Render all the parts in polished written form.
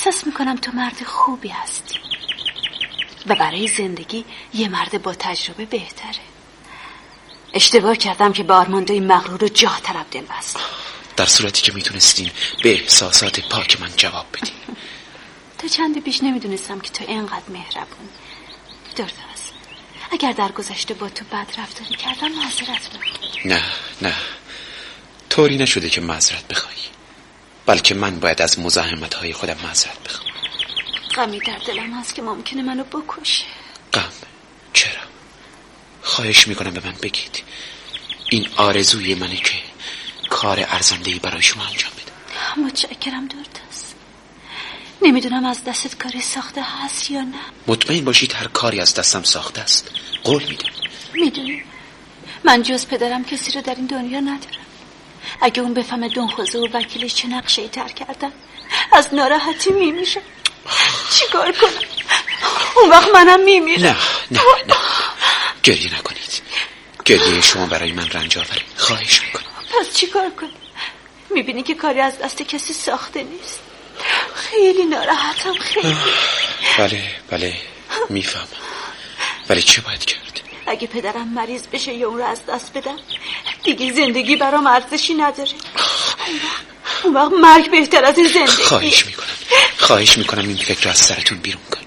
احساس میکنم تو مرد خوبی هستی و برای زندگی یه مرد با تجربه بهتره. اشتباه کردم که به آرماندوی مغرور و جاه طلب دل بستم، در صورتی که میتونستین به احساسات پاک من جواب بدین. تا چندی پیش نمیدونستم که تو اینقدر مهربون. درست، اگر در گذشته با تو بد رفتاری کردم معذرت بخوام. نه طوری نشده که معذرت بخوای، بلکه من باید از مزاحمت‌های خودم معذرت بخوام. غمی در دلم هست که ممکنه منو بکشه. غم؟ چرا؟ خواهش میکنم به من بگید. این آرزوی منه که کار ارزنده‌ای برای شما انجام بدم. متشکرم دورتاس. نمیدونم از دستت کاری ساخته هست یا نه. مطمئن باشید هر کاری از دستم ساخته است. قول میدم. میدونی من جز پدرم کسی رو در این دنیا ندارم. اگه اون بفهمه دون خوزه و وکیلش چه نقشه‌ای تر کردن از ناراحتی میمیره. چیکار کنم؟ اون وقت منم میمیرم. نه گریه نکنید. گریه شما برای من رنج آوره. خواهش میکنم. پس چیکار کنم؟ میبینی که کاری از دست کسی ساخته نیست. خیلی ناراحتم. خیلی. بله میفهمم. ولی چه باید کرد؟ اگه پدرم مریض بشه یا اون رو از دست بدم دیگه زندگی برام ارزشی نداره. اون وقت مرگ بهتر از این زندگی. خواهش میکنم این فکر رو از سرتون بیرون کنید.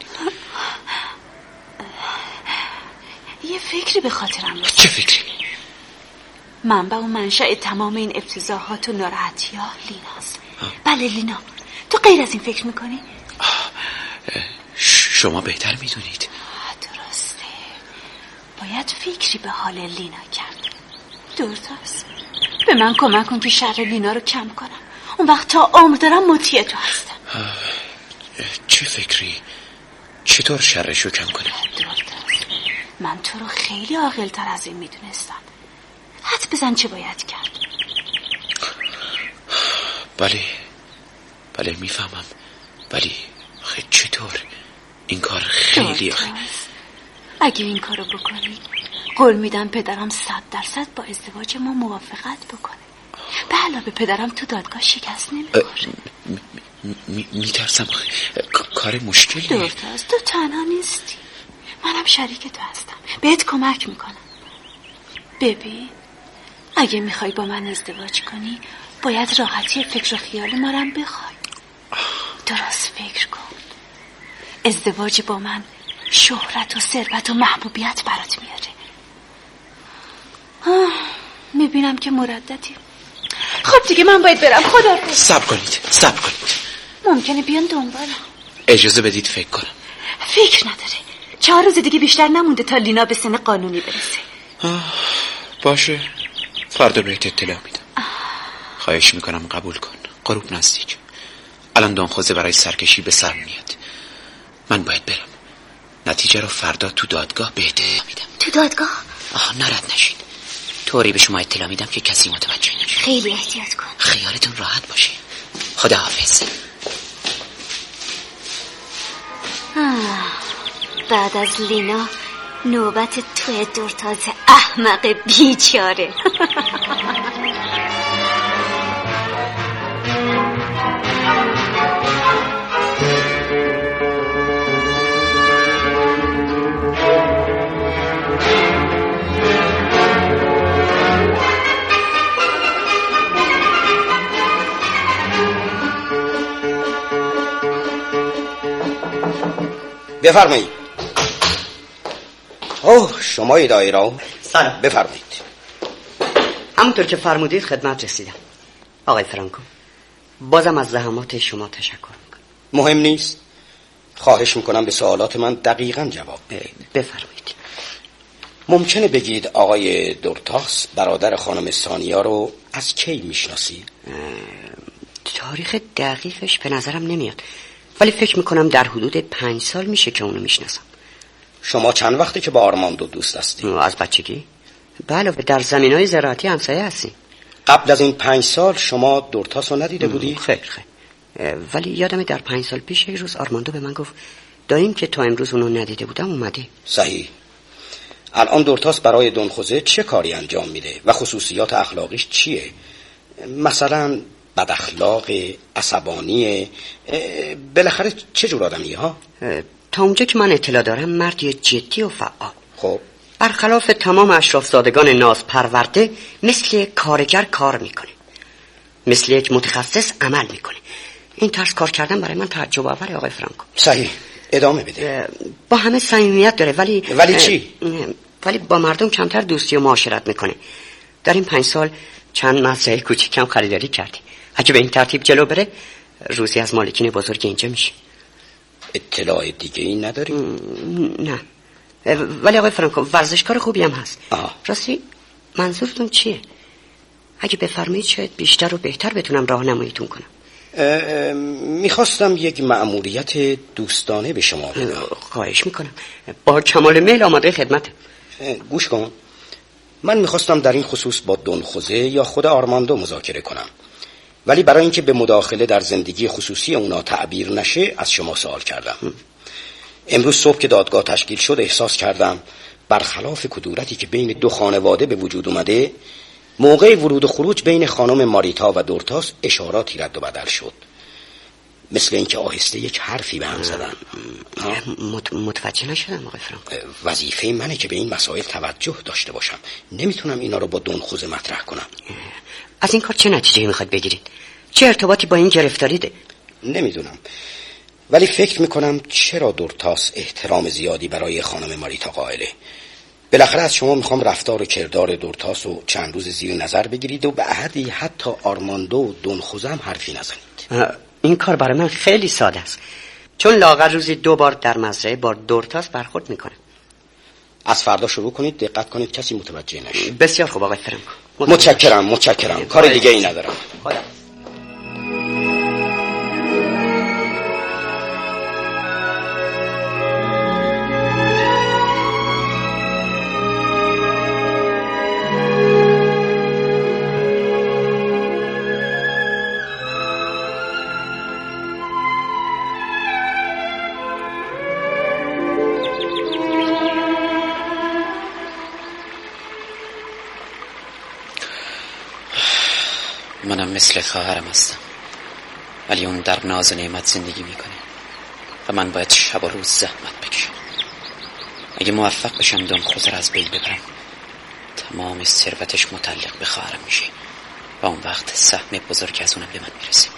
یه فکری به خاطرم رسید. چه فکری؟ منبع و منشأ تمام این ابتضاحات و ناراحتی ها لیناست. بله لینا. تو غیر از این فکر میکنی؟ شما بهتر میدونید. درسته، باید فکری به حال لینا کرد. درست، به من کمک کن که شر لینا رو کم کنم. اون وقت تا عمر دارم مطیع تو هستم. چه فکری؟ چطور شرش رو کم کنم؟ درست، من تو رو خیلی عاقل‌تر از این میدونستم. حد بزن چه باید کرد. بله میفهمم، ولی چطور؟ این کار خیلی اگه این کارو بکنی قول میدم پدرم 100% با ازدواج ما موافقت بکنه. به علاوه پدرم تو دادگاه شکست نمیخوره. میترسم کار مشکلیه. درست، تو تنها نیستی، منم شریک تو هستم، بهت کمک میکنم. ببین اگه میخوای با من ازدواج کنی باید راحتی فکر و خیال ما رو بخوای. درست فکر کن. ازدواج با من شهرت و ثروت و محبوبیت برات میاره. میبینم که مرددی. خب دیگه من باید برم. خدا صبر کنید. ممکنه بیان دنبالم. اجازه بدید فکر کنم. فکر نداره. 4 روز دیگه بیشتر نمونده تا لینا به سن قانونی برسه. باشه، فردا بهت اطلاع میدم. خواهش میکنم قبول کن. غروب نزدیک. الان دون خوزه برای سرکشی به سر میاد. من باید برم. نتیجه رو فردا تو دادگاه بهت میدم. تو دادگاه؟ ناراحت نشین. طوری به شما اطلاع میدم که کسی متوجه نشه. خیلی احتیاط کن. خیالتون راحت باشه. خداحافظ. بعد از لینا نوبت توی دورتاز احمق بیچاره. بفرمایید. شما دایره. سلام. بفرمایید. همونطور که فرمودید خدمت رسیدم. آقای فرانکو، بازم از زحمات شما تشکر میکنم. مهم نیست. خواهش میکنم به سوالات من دقیقاً جواب بدید. بفرمایید. ممکنه بگید آقای دورتاس برادر خانم سانیا رو از کی میشناسی؟ تاریخ دقیقش به نظرم نمیاد، ولی فکر میکنم در حدود 5 سال میشه که اونو میشناسم. شما چند وقته که با آرماندو دوست هستی؟ از بچگی. بله، در زمینهای زراعتی همسایه هستیم. قبل از این 5 سال شما دورتاس رو ندیده بودی؟ خیر. ولی یادمه در 5 سال پیش یک روز آرماندو به من گفت داییم که تا امروز اونو ندیده بودم اومده. صحیح. الان دورتاس برای دون خوزه چه کاری انجام میده و خصوصیات اخلاقیش چیه؟ مثلا بد اخلاق، عصبانی، بالاخره چه جور آدمی ها؟ تا اونجا که من اطلاع دارم مردی جدی و فعال. خب برخلاف تمام اشرافزادگان ناز پرورده مثل کارگر کار میکنه، مثل یک متخصص عمل میکنه. این طرز کار کردن برای من تعجب آوره آقای فرانکو. صحیح، ادامه بده. با همه صمیمیت داره ولی چی؟ ولی با مردم کمتر دوستی و معاشرت میکنه. در این 5 سال چند مزرعه کوچیکم خریداری کردی. اگه به این ترتیب جلو بره روزی از مالکین بزرگ اینجا میشه. اطلاع دیگه این نداری؟ نه، ولی آقای فرانکو ورزشکار خوبی هم هست. راستی منظورتون چیه؟ اگه بفرمایید شاید بیشتر و بهتر بتونم راهنماییتون کنم. میخواستم یک مأموریت دوستانه به شما بدم. خواهش میکنم، با کمال میل آماده خدمتم. گوش کن، من میخواستم در این خصوص با دون خوزه یا خود آرماندو مذاکره کنم، ولی برای اینکه به مداخله در زندگی خصوصی اونا تعبیر نشه از شما سوال کردم. امروز صبح که دادگاه تشکیل شد احساس کردم برخلاف کدورتی که بین دو خانواده به وجود اومده، موقع ورود و خروج بین خانم ماریتا و دورتاس اشاراتی رد و بدل شد، مثل اینکه آهسته یک حرفی به هم زدن. متوجه نشدم آقای فرانک. وظیفه منه که به این مسائل توجه داشته باشم، نمیتونم اینا رو با دون خوزه مطرح کنم. از این کار چه نتیجه‌ای میخواد بگیرید؟ چه ارتباطی با این گرفتاری ده؟ نمیدونم، ولی فکر میکنم چرا دورتاس احترام زیادی برای خانم ماریتا قائله. بالاخره از شما میخوام رفتار و کردار دورتاس رو چند روز زیر نظر بگیرید و به عهدی حتی آرماندو و دون خوزه هم حرفی نزنید. این کار برای من خیلی ساده است، چون لااقل روزی 2 بار در مزرعه با دورتاس برخورد میکنه. از فردا شروع کنید، دقت کنید کسی متوجه نشه. بسیار خوب آقای فرانکو. متشکرم. کار دیگه ای ندارم. خدا. منم مثل خواهرم هستم، ولی اون در ناز و نعمت زندگی میکنه و من باید شب و روز زحمت بکشم. اگه موفق بشم دون خوزه از بین ببرم، تمام ثروتش متعلق به خواهرم میشه و اون وقت سهم بزرگ از اونم به من میرسه.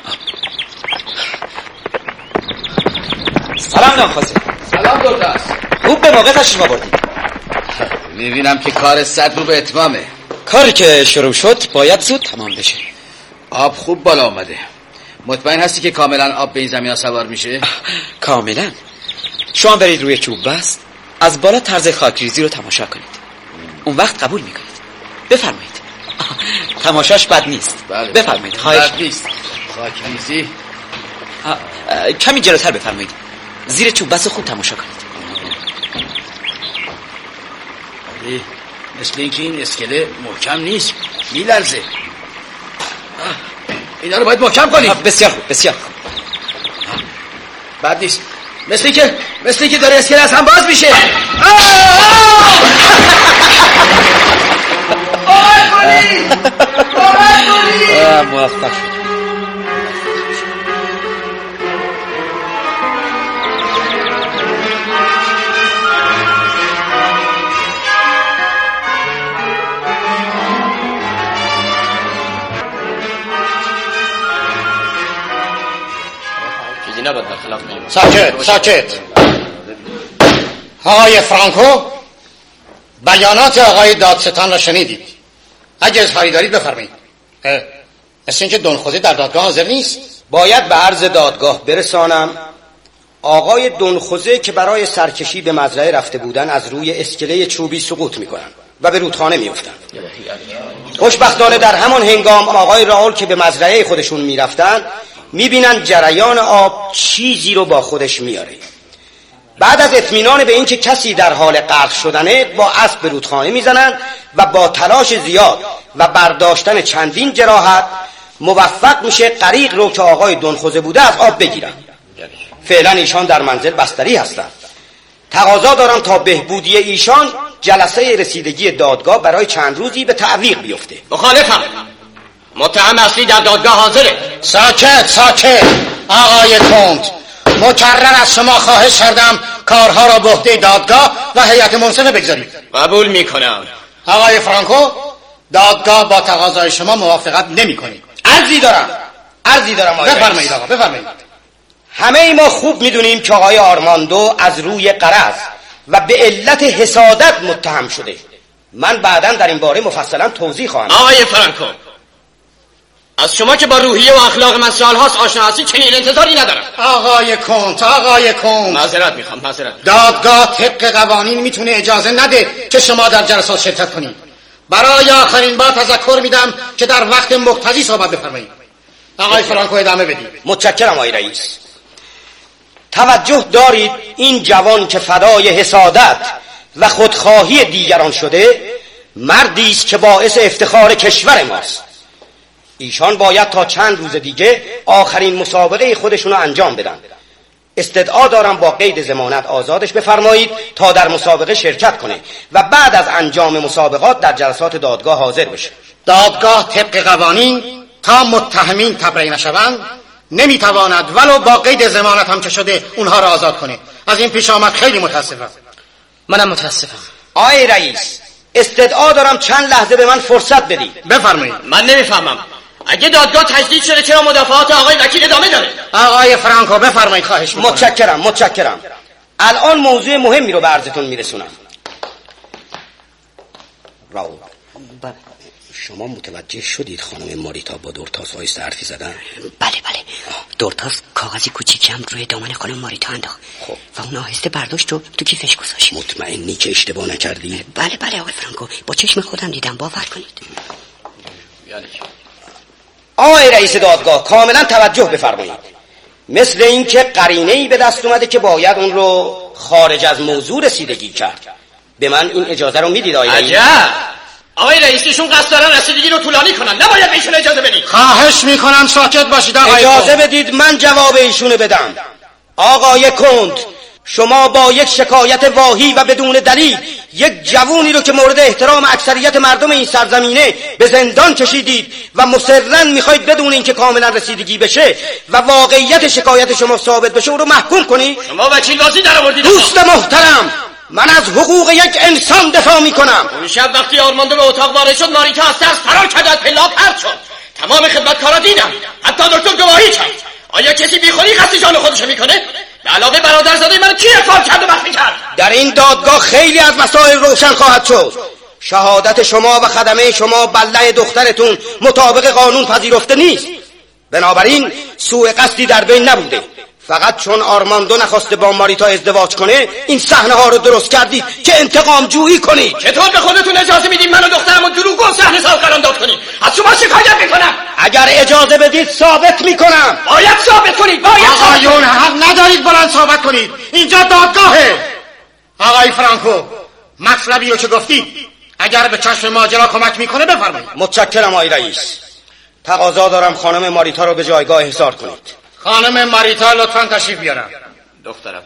سلام دون خوزه. سلام دورتاس. خوب به موقع تشریف آوردی. میبینم که کار 100 رو به اتمامه. کاری که شروع شد باید زود تمام بشه. آب خوب بالا آمده. مطمئن هستی که کاملا آب به این زمین ها سوار میشه؟ کاملا. شما برید روی چوب بست، از بالا طرز خاکریزی رو تماشا کنید. اون وقت قبول میکنید. بفرمایید. تماشاش بد نیست. بله. بفرمایید. خواهش بد نیست. خاکریزی. کمی جلوتر بفرمایید. زیر چوب بست خوب تماشا کنید. مثل اینکه این اسکله محکم نیست، میلرزه. اینا رو باید محکم کنی. بسیار خوب، بسیار خوب. بد نیست. مثل اینکه داره اسکله از هم باز میشه. موفق شد. ساکت. آقای فرانکو، بیانات آقای دادستان را شنیدید. اگه اظهاری دارید بفرمایید. مثل اینکه دون خوزه در دادگاه حاضر نیست. باید به عرض دادگاه برسانم آقای دون خوزه که برای سرکشی به مزرعه رفته بودن از روی اسکله چوبی سقوط میکنن و به رودخانه میافتن. خوشبختانه در همان هنگام آقای راول که به مزرعه خودشون میرفتن میبینن جریان آب چیزی رو با خودش میاره. بعد از اطمینان به اینکه کسی در حال غرق شدنه با اسب به رودخانه میزنن و با تلاش زیاد و برداشتن چندین جراحت موفق میشه غریق رو که آقای دون خوزه بوده از آب بگیرن. فعلا ایشان در منزل بستری هستن. تقاضا دارم تا بهبودی ایشان جلسه رسیدگی دادگاه برای چند روزی به تعویق بیفته. مخالفم. متهم اصلی در دادگاه حاضره. ساکت آقای کند، مکرر از شما خواهش کردم کارها را به عهده دادگاه و هیئت منصفه بگذارید. قبول میکنم. آقای فرانکو، دادگاه با تقاضای شما موافقت نمی‌کنه. عرضی دارم بفرمایید آقا، بفرمایید. همه ما خوب میدونیم که آقای آرماندو از روی غرض و به علت حسادت متهم شده. من بعداً در این باره مفصلا توضیح خواهم داد. آقای فرانکو، از شما که با روحیه و اخلاق من سالهاست آشنا هستی چنین انتظاری ندارم. آقای کنت معذرت میخوام. دادگاه طبق قوانین میتونه اجازه نده که شما در جلسات شرکت کنید. برای آخرین بار تذکر میدم که در وقت مقتضی صحبت بفرمایید. آقای فرانکو ادامه بدید. متشکرم آقای رئیس. توجه دارید این جوان که فدای حسادت و خودخواهی دیگران شده مردی است که باعث افتخار کشور ماست. ایشان باید تا چند روز دیگه آخرین مسابقه خودشونو انجام بدن. استدعا دارم با قید ضمانت آزادش بفرمایید تا در مسابقه شرکت کنه و بعد از انجام مسابقات در جلسات دادگاه حاضر بشه. دادگاه طبق قوانین تا متهمین تبرئه نشوند نمیتواند ولو با قید ضمانت هم که شده اونها را آزاد کنه. از این پیش آمد خیلی متاسفم. منم متاسفم. آقای رئیس، استدعا دارم چند لحظه به من فرصت بدید. بفرمایید. من نمیفهمم. اگه دادگاه تجدید شده چرا مدافعات آقای وکیل ادامه داره؟ آقای فرانکو بفرمایید، خواهش میکنم. متشکرم. الان موضوع مهمی رو به عرضتون میرسونم. راو، شما متوجه شدید خانم ماریتا با دورتاس آیسته حرفی زدن؟ بله. دورتاس کاغذی کوچیکی هم روی دامن خانم ماریتا انداخت. خب. و اون آهسته برداشت و تو کیفش گذاشت. مطمئنی که اشتباه نکردی؟ بله آقای فرانکو، با چشم خودم دیدم، باور کنید. یعنی آقای رئیس دادگاه کاملا توجه بفرمایید. مثل این که قرینه‌ای به دست اومده که باید اون رو خارج از موضوع رسیدگی کرد. به من این اجازه رو میدید آقای رئیس؟ آقای رئیسشون قصد دارن رسیدگی رو طولانی کنن، نباید به ایشون اجازه بدید. خواهش میکنم ساکت باشید آقای اجازه بدید من جواب ایشونو بدم. آقای کند، شما با یک شکایت واهی و بدون دلیل یک جوونی رو که مورد احترام اکثریت مردم این سرزمینه به زندان کشیدید و مصرراً میخواید بدون اینکه کاملا رسیدگی بشه و واقعیت شکایت شما ثابت بشه او رو محکوم کنی. شما وکیل بازی در آوردید. دوست محترم، من از حقوق یک انسان دفاع میکنم. اون شب وقتی آرماندو به اتاق وارد شد ماریتا از ترس فرار کرد، از پلا پرت شد. تمام خدمتکارا دیدم، حتی دکتر گواهی کرد. آیا کسی بیخودی قصد جان خودشو میکنه؟ به علاوه برادرزاده من کی اقرار کرد و مخفی کرد؟ در این دادگاه خیلی از مسائل روشن خواهد شد. شهادت شما و خدمه شما بله دخترتون مطابق قانون پذیرفته نیست. بنابراین سوء قصدی در بین نبوده. فقط چون آرماندو نخواسته با ماریتا ازدواج کنه این صحنه ها رو درست کردید که انتقام جویی کنید. چطور به خودتون اجازه میدید من و دخترمو دروغگو صحنه ساز قرارداد کنید؟ از شما شکایت میکنم. اگر اجازه بدید ثابت میکنم. باید ثابت کنید. آقایون حق ندارید بلند صحبت کنید، اینجا دادگاهه. آقای فرانکو، مطلبی رو که گفتید اگر به کشف ماجرا کمک میکنه بفرمایید. متشکرم آقای رئیس. تقاضا دارم خانم ماریتا رو به جایگاه احضار کنید. خانم ماریتا لطفاً تشریف بیارم. دخترم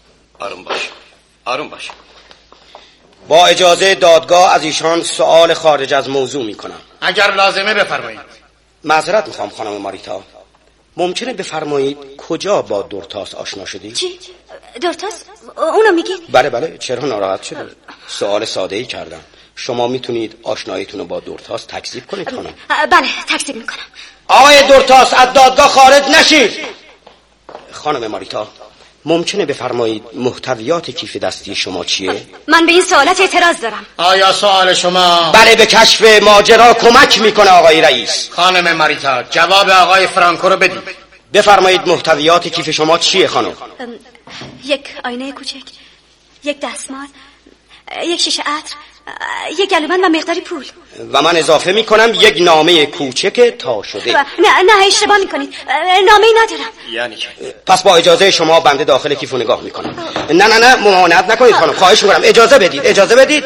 آروم باش. با اجازه دادگاه از ایشان سوال خارج از موضوع میکنم. اگر لازمه بفرمایید. معذرت میخوام خانم ماریتا، ممکنه بفرمایید کجا با دورتاس آشنا شدی؟ چی؟ دورتاس؟ اونو میگی؟ بله. چرا ناراحت شده؟ سوال ساده‌ای کردم. شما میتونید آشناییتون رو با دورتاس تکذیب کنید خانم؟ بله تکذیب میکنم. آقای دورتاس از دادگاه خارج نشید. خانم ماریتا، ممکنه بفرمایید محتویات کیف دستی شما چیه؟ من به این سوالات اعتراض دارم. آیا سوال شما؟ بله، به کشف ماجرا کمک میکنه آقای رئیس. خانم ماریتا، جواب آقای فرانکو رو بدید. بفرمایید محتویات کیف شما چیه خانم؟ یک آینه کوچک، یک دستمال، یک شیشه عطر، یک گلومن و مقداری پول. و من اضافه میکنم یک نامه کوچک تا شده. نه اشتباه میکنید، نامه‌ای ندارم. یعنی چه؟ پس با اجازه شما بنده داخل کیفو نگاه میکنم. نه ممانعت نکنید خانم، خواهش میکنم اجازه بدید.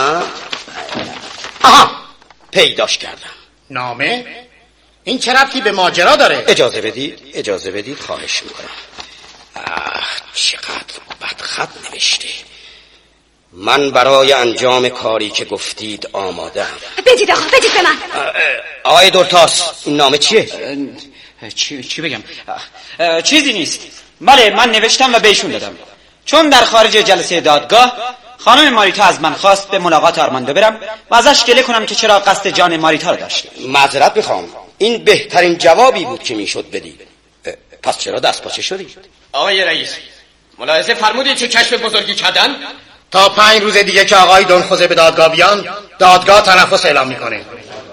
آها، پیداش کردم. نامه؟ این چه ربطی به ماجرا داره؟ اجازه بدید خواهش میکنم. چقدر بدخط نوشته. من برای انجام کاری که گفتید آماده‌ام. بدید آقا، بدید به من. آقای دورتاس، این نامه چیه؟ چی بگم؟ چیزی نیست. بله، من نوشتم و بهشون دادم. چون در خارج جلسه دادگاه خانم ماریتا از من خواست به ملاقات آرماندو برم و ازش گله کنم که چرا قصد جان ماریتا رو داشت. معذرت میخوام، این بهترین جوابی بود که میشد بدید. پس چرا دست پاچه شدید؟ آقای رئیس، ملاحظه فرمودید چه کشف بزرگی کردن؟ تا 5 روز دیگه که آقای دون خوزه به دادگاه بیان، دادگاه تنفس اعلام میکنه.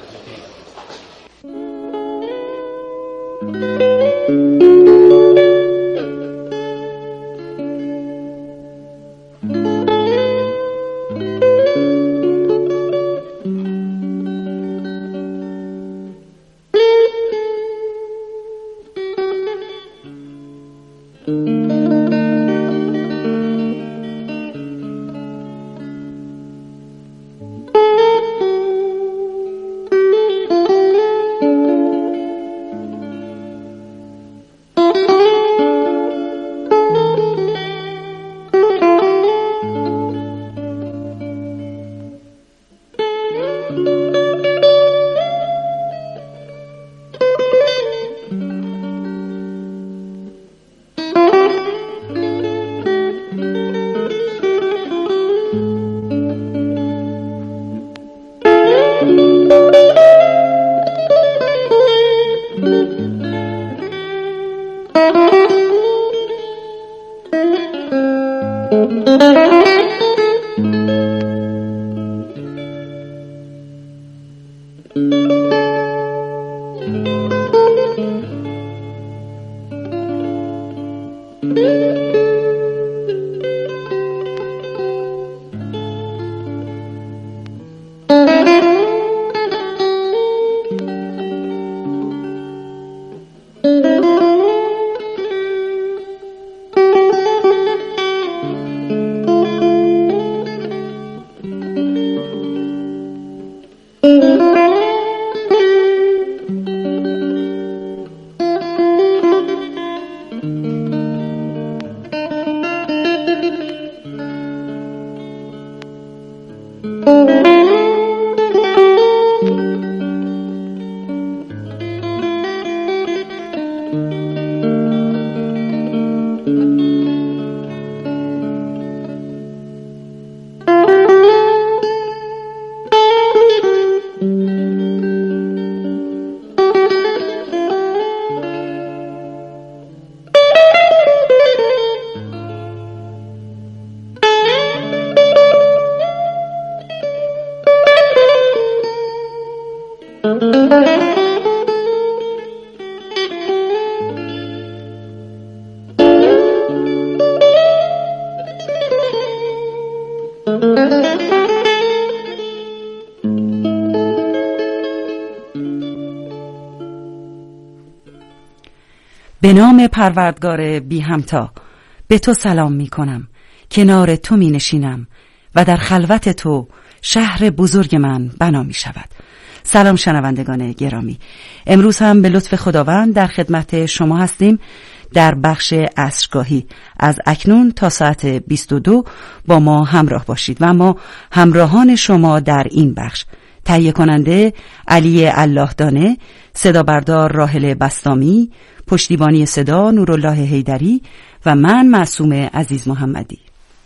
به نام پروردگار بی همتا به تو سلام می کنم، کنار تو می نشینم و در خلوت تو شهر بزرگ من بنا می شود. سلام شنوندگان گرامی، امروز هم به لطف خداوند در خدمت شما هستیم در بخش عصرگاهی. از اکنون تا ساعت 22 با ما همراه باشید و ما همراهان شما در این بخش: تهیه کننده علی الله دانه، صدا بردار راحل بستامی، پشتیبانی صدا نورالله حیدری و من معصوم عزیز محمدی.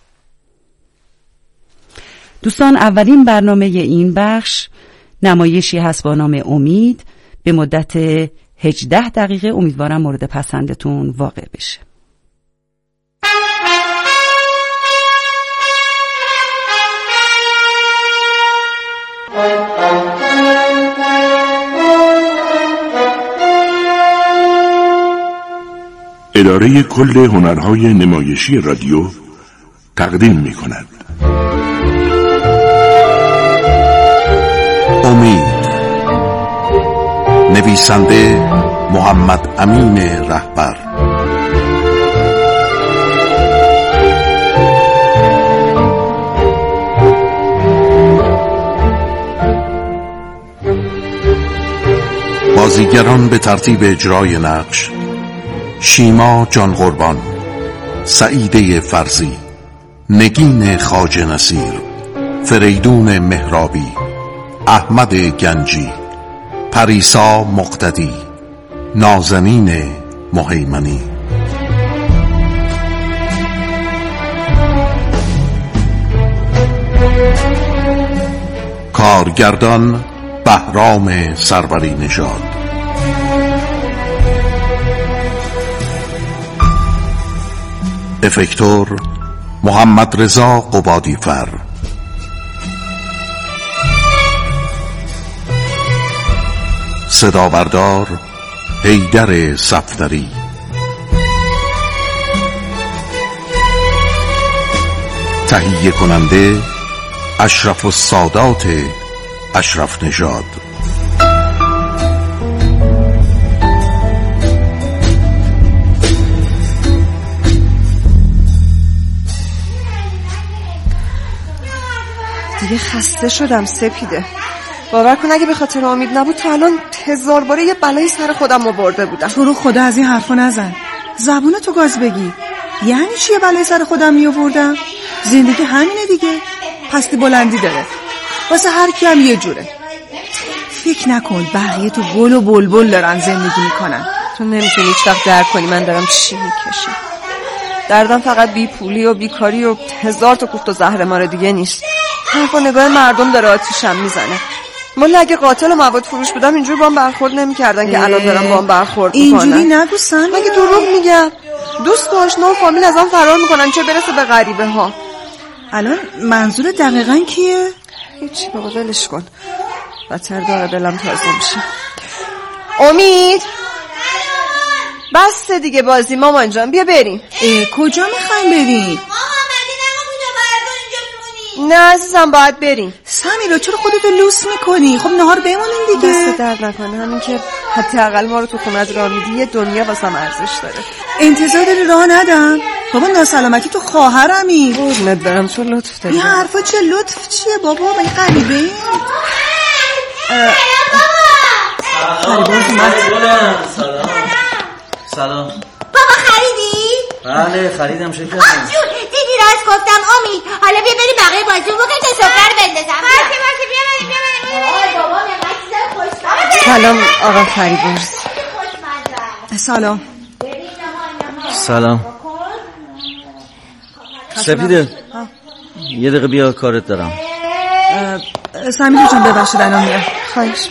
دوستان، اولین برنامه این بخش نمایشی هست با نام امید به مدت 18 دقیقه. امیدوارم مورد پسندتون واقع بشه. اداره کل هنرهای نمایشی رادیو تقدیم می کند امید. نویسنده محمد امین رهبر، بازیگران به ترتیب اجرای نقش: شیما جان قربان، سعیده فرزی، نگین خواجه نصیر، فریدون مهرابی، احمد گنجی، پریسا مقتدی، نازنین مهیمنی. کارگردان بهرام سروری نژاد. افکتور محمد رضا قبادیفر. صدابردار حیدر صفدری. تهیه کننده اشرف السادات اشرف نژاد. دیگه خسته شدم سپیده. باور کن اگه به خاطر امید نبود تا الان 1000 باره یه بلایی سر خودم آورده بودم. تو رو خدا از این حرفا نزن. زبونتو گاز بگی. یعنی چیه بلایی سر خودم می آوردم؟ زندگی همینه دیگه. پستی بلندی داره. واسه هر کی هم یه جوره. فکر نکن بقیه تو گل و بلبل دارن زندگی میکنن. تو نمیتونی هیچ وقت درک کنی من دارم چی میکشم. دردم فقط بی پولی و بیکاری و 1000 تا کوفت و زهرمار دیگه نیست. حرف و نگاه مردم داره آتیشم میزنه. من اگه قاتل و مواد فروش بودم اینجوری با هم برخورد نمیکردن که الان دارم با هم برخورد میکنن. اینجوری نگو سمی. مگه دروغ میگم؟ دوست و آشنا و فامیل از هم فرار میکنن چه برسه به غریبه ها. الان منظور دقیقاً کیه؟ هیچی بابا ولش کن. بدتر داره دلم تازه میشه. امید بس دیگه بازی مامان جان بیا بریم. کجا میخوایم بریم؟ نه عزیزم باید بریم. سمیرا چرا خودتو لوس میکنی؟ خب نهار بمونیم دیگه. دست درد نکنه همین که حداقل ما رو تو خونت راه میدی یه دنیا واسم ارزش داره. انتظار داری راه ندم؟ بابا ناسلامتی تو خواهرمی. قربونت برم چون لطف داری. این حرفا چه لطف چیه بابا؟ این غریبه سلام. بابا خریدی؟ بله خریدم شکر. جون دیدی راست گفتم امید. حالا بیا بریم بقیه بازی بکنیم تا سفره رو بندازم. باشه بیا بریم. سلام آقا فریبرز. سلام. سلام. سپیده یه دقیقه بیا کارت دارم. سمیرا جان ببخشید الان میام. خواهش.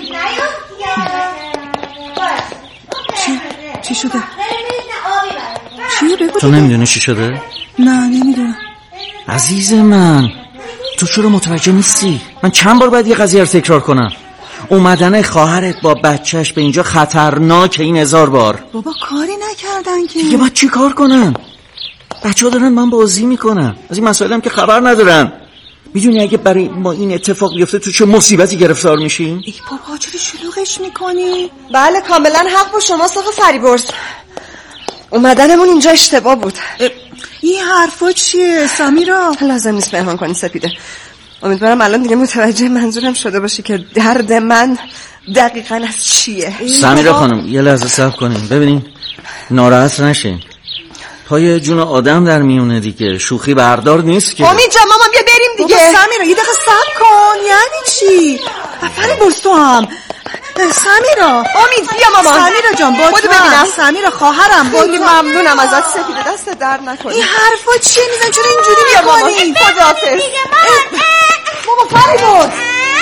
چی شده؟ چیه بگو؟ تو نمیدونی چی شده؟ نه نمیدونم. عزیز من تو چرا متوجه نیستی؟ من چند بار باید یه قضیه رو تکرار کنم. اومدن خواهرت با بچهش به اینجا خطرناکه این 1000 بار. بابا کاری نکردن که. دیگه باید چی کار کنن؟ بچه ها دارن من بازی میکنن. از این مسائل هم که خبر ندارن. میدونی اگه برای ما این اتفاق بیفته تو چه مصیبتی گرفتار میشیم؟ ای بابا چرا شلوغش میکنی؟ بله کاملا حق با شما آقا فریبرز. اومدنمون اینجا اشتباه بود. این حرفا چیه سمیرا؟ لازم نیست پنهان کنی سپیده. امیدوارم الان دیگه متوجه منظورم شده باشی که درد من دقیقاً از چیه. سمیرا خانم یه لحظه صبر کنین ببینین ناراحت نشین. پای جون آدم در میونه دیگه شوخی بردار نیست که. امید جان مامان بیا بریم دیگه. سمیرا یه دقیقه صبر کن. یعنی چی؟ فریبرز تو هم سمیرا. امید بیا مامان. سمیرا جان با تو ببینم. سمیرا خواهرم خیلی ممنونم ازت سپیده دست درد نکنی. این حرفا چیه میزن چرا اینجوری بیا مامان خداحافظ. بابا فریبرز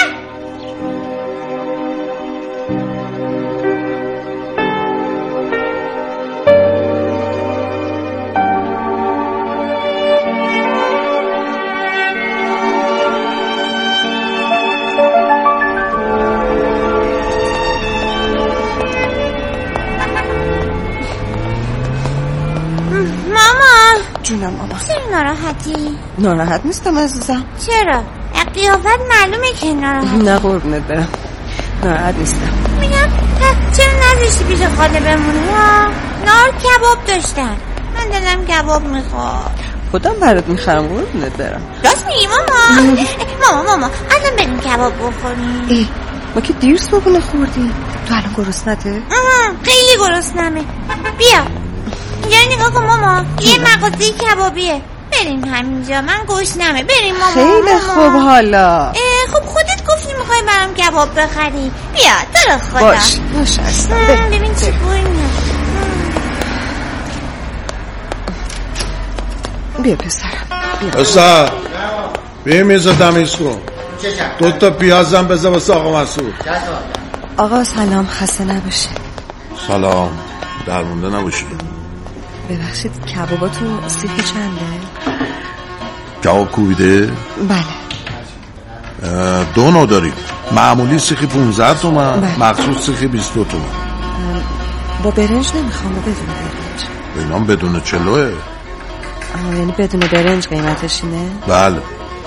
جونم ماما. چرا ناراحتی؟ ناراحت نیستم عزیزم. چرا؟ قیافت معلومه که ناراحت. نه قربونت برم ناراحت نیستم. میگم چرا نذاشتی پیش خاله بمونی ها؟ نار کباب داشتن من دلم کباب میخواد. خودم برات میخرم قربونت برم. راست میگی ماما الان بریم کباب بخوریم. ما که دیر صبحونه خوردیم. تو الان گرسنته؟ خیلی گرسنمه. بیا اینجا نگاه کن ماما. یه مغازه کبابیه. بریم همینجا، من گشنمه. بریم ماما. خیلی خوب. حالا خب خودت گفتی میخوای برام کباب بخری. بیا تو رو خدا. باش اصلا. ببین چی بوی میاد. بیا پسرم بیا. پسر بیا میزا تمیز کن. 2 پیازم بذار واسه آقا مسعود. آقا سلام، خسته نباشه. سلام، درمونده نباشی. ببخشید کباباتون سیخی چنده؟ کباب کوبیده؟ بله. 2 نوع داریم. معمولی سیخی 15 تومن، مخصوص سیخی 22 تومن. با برنج نمیخوام، بدون برنج. اینام بدون چلوه. یعنی بدون برنج قیمتش اینه؟ بله.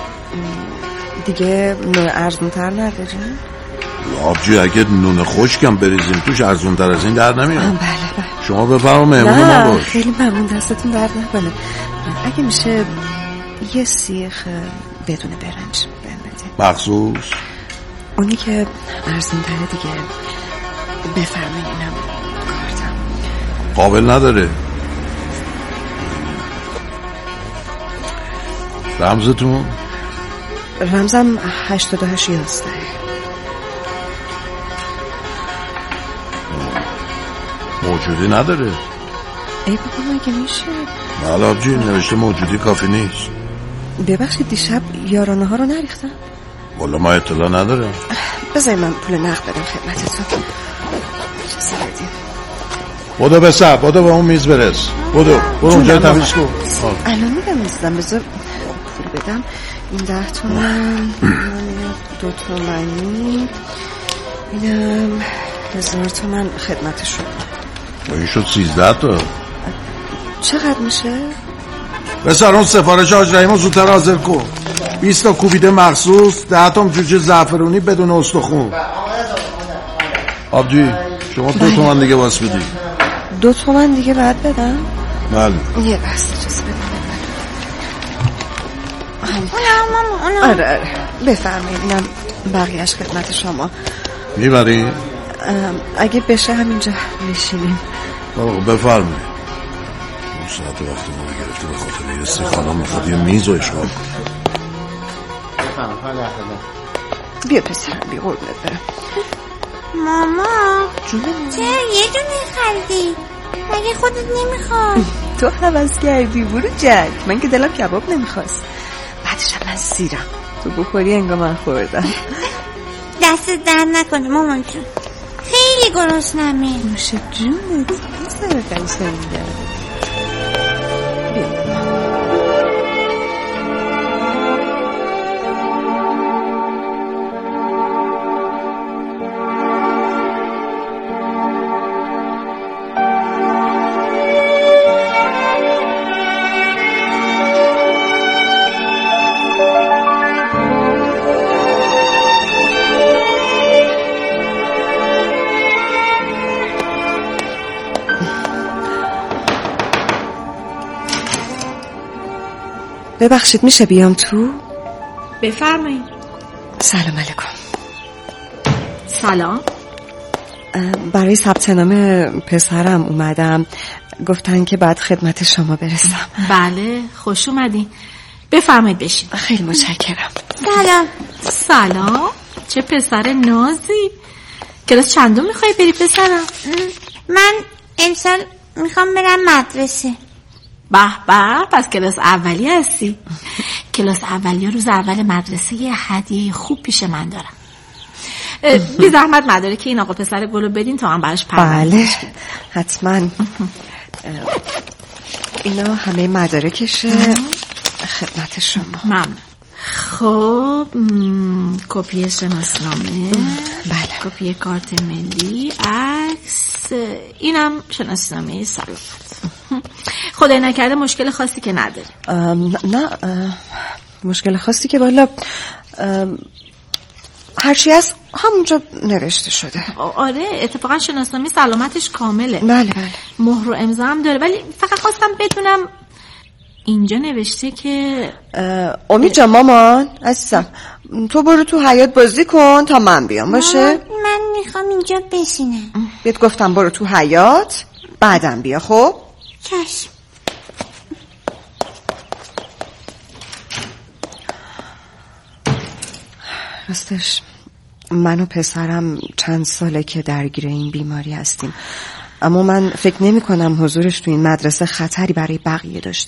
دیگه نوع ارزونتر نداریم؟ آبجی اگه نون خشکم بریزیم توش ارزونتر از این در نمیاد. بله. شما بفرما مهمون ما باش. خیلی ممنون، دستتون درد نکنه. اگه میشه یه سیخ بدون برنج بهم بده. مخصوص؟ اونی که ارزونتره دیگه. بفرمایید، اینم کارتم. قابل نداره. رمزتون؟ رمزم 8811. موجودی نداره. ای بابا مگه میشه؟ بله آبجی، نوشته موجودی کافی نیست. ببخشید دیشب یارانه ها رو نریختم؟ والا ما اطلاع ندارم. بذاری من پول نقد بدم خدمتتون. بدو بسر، بدو به اون میز برس. بدو برو اونجا تمیز کن. الان میدم نیستم، بذار پول بدم. این 10 تومن، 2 تومنی، اینم 1000 تومن خدمتشون. این شد 13 تا. چقدر میشه؟ بسر اون سفارش حاج رحیمو زودتر حاضر کن. 20 تا کوبیده مخصوص، 10 تا جوجه زعفرونی بدون استخون. آبجی شما 2 تومن دیگه واسه بدی. 2 تومن دیگه بعد بدم؟ بله. یه بسته اجازه بدم. آره بفرمایید، اینم بقیهش خدمت شما. میبری؟ اگه بشه همینجا میشینیم. بفرمایید. اون ساعت وقت ما رو گرفته به خاطر یه سیخانا میخواد یه میز رو اشغال کنه. بیا پسرم، بیا قربونت برم. ماما جونه چرا یه دونه خریدی؟ مگه خودت نمیخواد؟ تو حوض کردی، برو جک. من که دلم کباب نمیخواست. بعدش من سیرم، تو بخوری انگار من خوردم. دست در نکنه مامان جون، خیلی گرسنمه. نوشه جونت، پسر قشنگه. ببخشید میشه بیام تو؟ بفرمایید. سلام علیکم. سلام. برای ثبت نام پسرم اومدم، گفتن که بعد خدمت شما برسم. بله خوش اومدین، بفرمایید بشین. خیلی متشکرم. سلام. سلام، چه پسر نازی. کلاس چندم میخوای بری پسرم؟ من امسال میخوام برم مدرسه. به به، پس کلاس اولی هستی. کلاس اولی روز اول مدرسه یه هدیه خوب پیش من دارم. بی زحمت مدارک این آقا پسر گلو بدین تا من براش پرونده. بله حتما. اینا همه مدارکشه، خدمت شما. ممنون. خب کپی شناسنامه، بله، کپی کارت ملی، عکس، اینم شناسنامه سلامت. خدای نکرده مشکل خاصی که نداره. نه مشکل خاصی که بالا هرچی از همونجا نوشته شده. آره اتفاقا شناسنامه سلامتش کامله. بله بله. مهر و امضا هم داره، ولی فقط خواستم بدونم اینجا نوشته که امید جان مامان عزیزم تو برو تو حیاط بازی کن تا من بیام باشه. من میخوام اینجا بشینم. بهت گفتم برو تو حیاط، بعدم بیا. خب چشم. راستش من و پسرم چند ساله که درگیر این بیماری هستیم، اما من فکر نمی کنم حضورش تو این مدرسه خطری برای بقیه داشته